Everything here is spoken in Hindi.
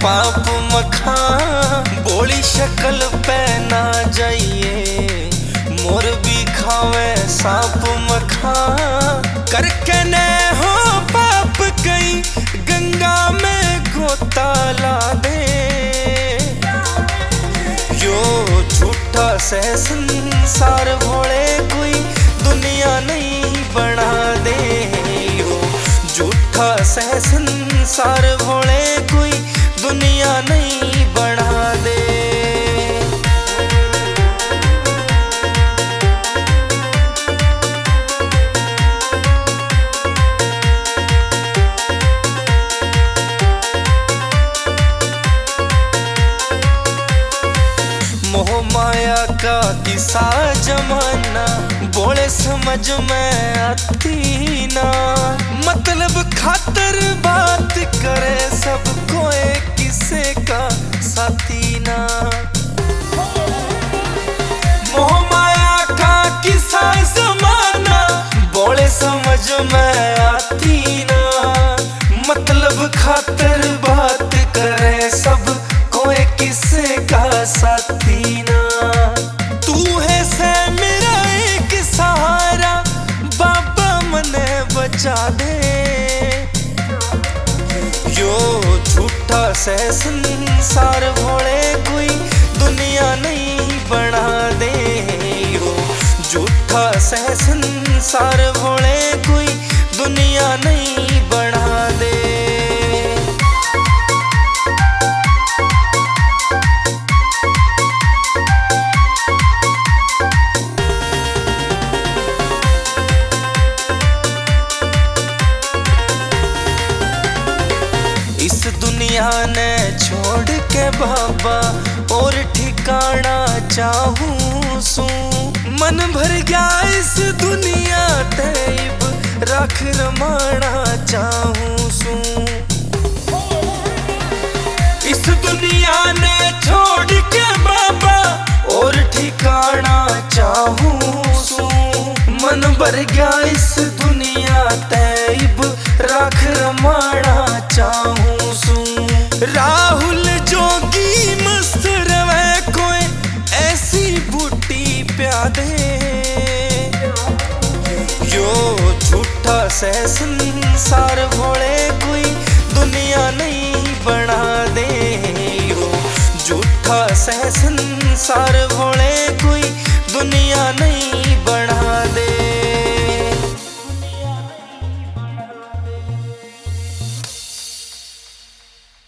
पाप मखा बोली शक्ल पे ना जाइए, मोर भी खावे सांप मखा करके न हो पाप कहीं गंगा में गोता ला दे। यो झूठा से संसार भोले कोई दुनिया नहीं बना दे। यो झूठा से संसार भोले कोई दुनिया नहीं बना दे। मोह माया का किसा जमाना बोले समझ में आती ना, मतलब खातर बात करे सब कोई किसे का साथी ना। मोह माया का किसा जमाना बोले समझ में आती ना, मतलब खातर बात करे सब कोई किसे का साथी ना। तू है से मेरा एक सहारा बाबा मने बचा दे। यो झूठा से संसार भोले कोई दुनिया नहीं बना दे। यो झूठा से संसार भोले कोई दुनिया नहीं बना दे। इस दुनिया ने छोड़ के बाबा और ठिकाना चाहूं सू, मन भर गया इस दुनिया तैब रख रमाना चाहूं सू। इस दुनिया ने छोड़ के बाबा और ठिकाना चाहूं सू, मन भर गया इस दुनिया तैब रख रमाना चाहूं सू। राहुल जोगी मस्त रवे कोई ऐसी बूटी प्यादे। यो झूठा से संसार भोले कोई दुनिया नहीं बना दे। यो झूठा से संसार भोले कोई दुनिया नहीं